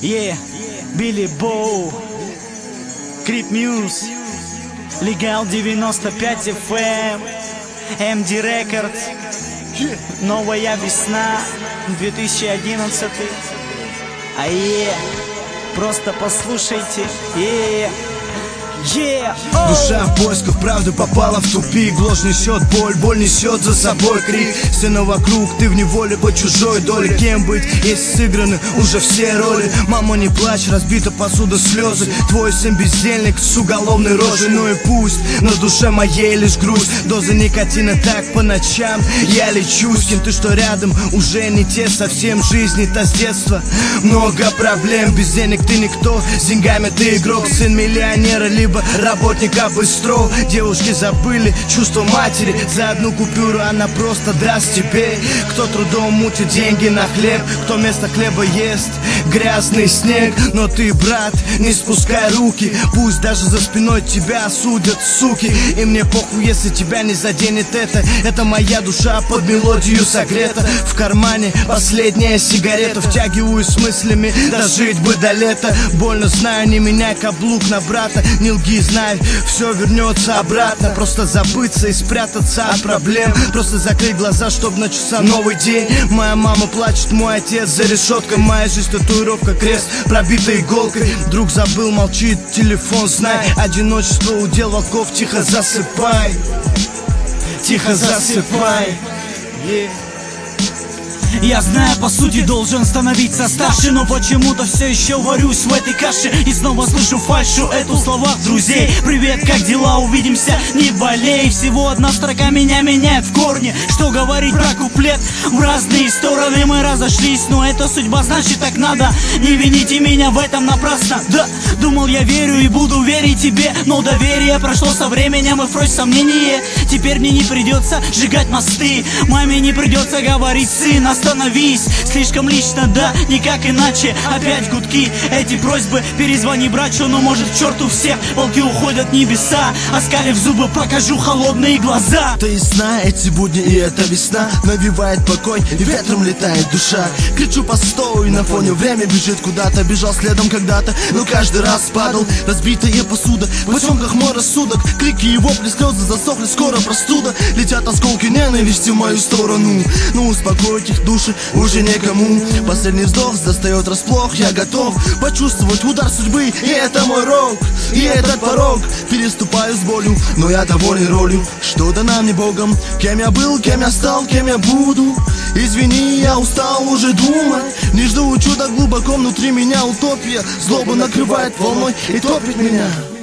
Билли Боу, Крип Мьюз, Легал 95 FM, MD Records, новая весна 2011. Просто послушайте. Душа в поисках правды попала в тупик. Ложь несет боль, боль несет за собой крик. Стена вокруг, ты в неволе по чужой доле. Кем быть, есть сыграны уже все роли. Мама, не плачь, разбита посуда, слезы. Твой сын бездельник с уголовной рожей. Ну и пусть, на душе моей лишь грусть. Доза никотина так по ночам я лечу. С кем ты, что рядом, уже не те совсем. Жизни-то с детства много проблем. Без денег ты никто, с деньгами ты игрок. Сын миллионера, либо работника быстро. Девушки забыли чувство матери. За одну купюру она просто даст тебе. Кто трудом мутит деньги на хлеб, кто вместо хлеба ест грязный снег. Но ты, брат, не спускай руки. Пусть даже за спиной тебя осудят, суки. И мне похуй, если тебя не заденет это. Это моя душа под мелодию согрета. В кармане последняя сигарета. Втягиваюсь с мыслями, дожить бы до лета. Больно знаю, не меняй каблук на брата. Не лги, знай, все вернется обратно. Просто забыться и спрятаться от проблем. Просто закрыть глаза, чтоб начался новый день. Моя мама плачет, мой отец за решеткой. Моя жизнь татуировка, крест, пробитой иголкой. Друг забыл, молчит, телефон, знай. Одиночество удел волков, тихо засыпай. Тихо засыпай. Я знаю, по сути должен становиться старше, но почему-то все еще варюсь в этой каше. И снова слышу фальшу эту в словах друзей. Привет, как дела, увидимся, не болей. Всего одна строка меня меняет в корне. Что говорить про куплет, в разные стороны мы разошлись. Но это судьба, значит так надо. Не вините меня в этом напрасно. Да, думал я верю и буду верить тебе. Но доверие прошло со временем и впрочь сомнение. Теперь мне не придется сжигать мосты. Маме не придется говорить: сын, остановись, слишком лично, да, никак иначе. Опять гудки, эти просьбы, перезвони братчу, но может к черту всех. Волки уходят в небеса, оскалив зубы, покажу холодные глаза. То ясна эти будни, и эта весна навевает покой, и ветром летает душа. Кричу: постой, на фоне время бежит куда-то. Бежал следом когда-то, но каждый раз падал. Разбитая посуда, в потемках мой рассудок. Крики и вопли, слезы засохли, скоро простуда. Летят осколки ненависти в мою сторону. Ну успокоить их души уже некому. Последний вздох застает врасплох. Я готов почувствовать удар судьбы, и это мой рок. И этот порог переступаю с болью, но я доволен ролью, что дана мне Богом. Кем я был, кем я стал, кем я буду. Извини, я устал уже думать. Не жду чуда глубоко внутри меня утопия. Злоба накрывает волной и топит меня.